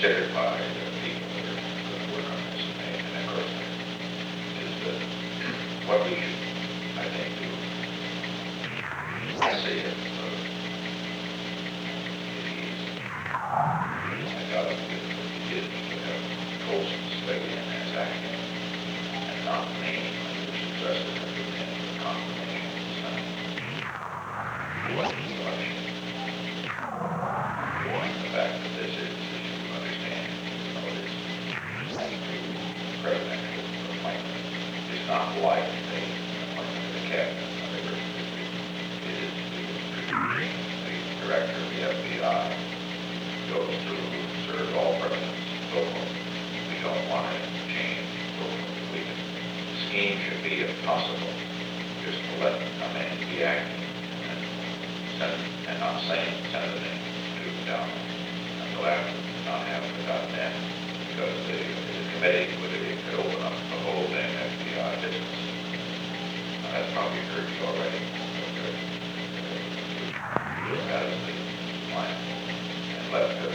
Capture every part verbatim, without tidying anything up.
considered by the people that are going to work on this. And, and of course, is that what we should, I think, do. I see it. Uh, I got it with what he did to have Colson stay in as acting and not me when he was suggested at the beginning of the confirmation of the Senate. Election. The fact that this is, as you understand, you know, it is the presidential appointment is not like the appointment of the cabinet. It is the director of the F B I goes through, serves all presidents, so forth. We don't want to change, so forth. We can, the scheme should be, if possible, just to let them come in and be acting and send, and not saying, send it in to down until after, not have it without them, because the, the committee would, it could open up the whole thing F B I business. Uh, that's probably occurred to you already. But, uh, that is the plan. And let, uh,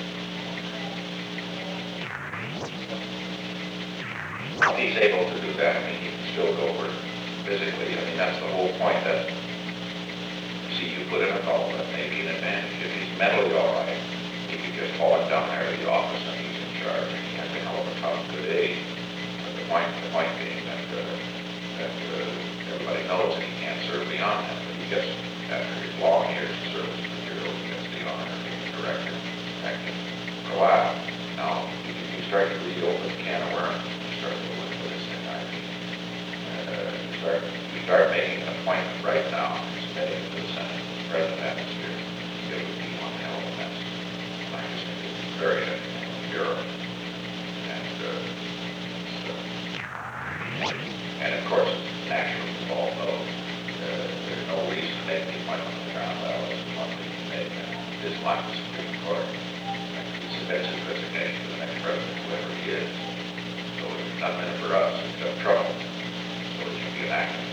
if he's able to do that, I mean, he can still go over physically. I mean, that's the whole point that, see, you put in a call, that may be an advantage. If he's mentally all right, he could just haul it down there to the office and he's in charge. He has a hell of a tough, good aid. But the point, the point being that, uh, that uh, everybody knows that he can't serve beyond that. But he gets, after his long years of service material, he gets the honor of being director, acting for a while. Now, if you start to reopen the can of worms, you start to look for this thing, I think. Uh, you start, you start making an appointment right now, submitting to the Senate, present atmosphere, it would be one hell of a mess. I just think it would be very heavy on Europe. And, uh, so, and of course, naturally, we all know uh, there's no reason to make the appointment of the Crown Palace as one we can make. And this like the Supreme Court. He submits his resignation to the next president, whoever he is. So it's not meant for us, it's got trouble. So it should be an act.